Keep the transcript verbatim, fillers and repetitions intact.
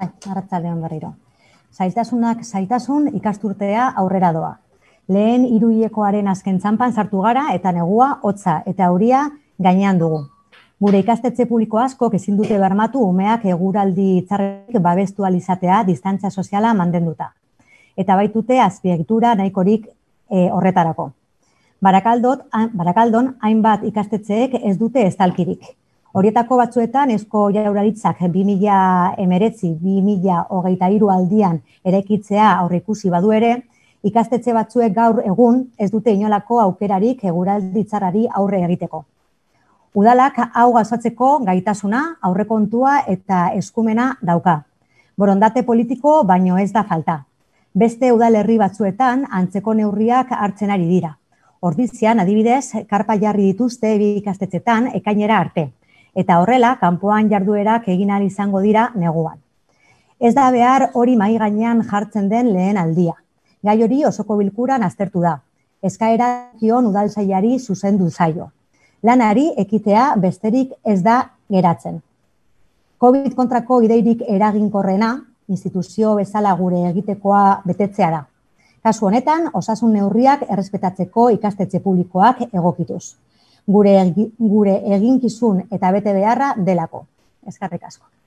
Arratsaldeon berriro. Zailtasunak zailtasun ikasturtea aurrera doa. Lehen hiruhilekoaren azken txanpan sartu gara eta negua, hotza eta euria gainean dugu. Gure ikastetxe publiko askok ezin dute bermatu umeak eguraldi txarrik babestu ahal izatea distantzia soziala mantenduta. Eta baitute azpiegitura nahikorik e, horretarako. Barakaldot, Barakaldon hainbat ikastetxeek ez dute estalkirik. Horietako batzuetan Eusko Jaurlaritzak bi mila hemeretzi bi mila hogeita hiru aldian eraikitzea aurreikusi badu ere, ikastetxe batzuek gaur egun ez dute inolako aukerarik eguraldi txarrari aurre egiteko. Udalak hau gauzatzeko gaitasuna, aurrekontua eta eskumena dauka. Borondate politiko baino ez da falta. Beste udalerri batzuetan antzeko neurriak hartzen ari dira. Ordizian, adibidez, karpa jarri dituzte bi ikastetxetan ekainera arte. Eta horrela, kanpoan jarduerak egin ahal izango dira neguan. Ez da behar hori mahai gainean jartzen den lehen aldia. Gai hori osoko bilkuran aztertu da. Eskaera kion udaltzaileari zuzendu zaio. Lanari ekitea besterik ez da geratzen. COVID kontrako ideirik eraginkorrena, instituzio bezala gure egitekoa betetzea da. Kasu honetan, osasun neurriak errespetatzeko ikastetxe publikoak egokituz. Gure, gure eginkizun eta bete beharra delako. Eskerrik asko.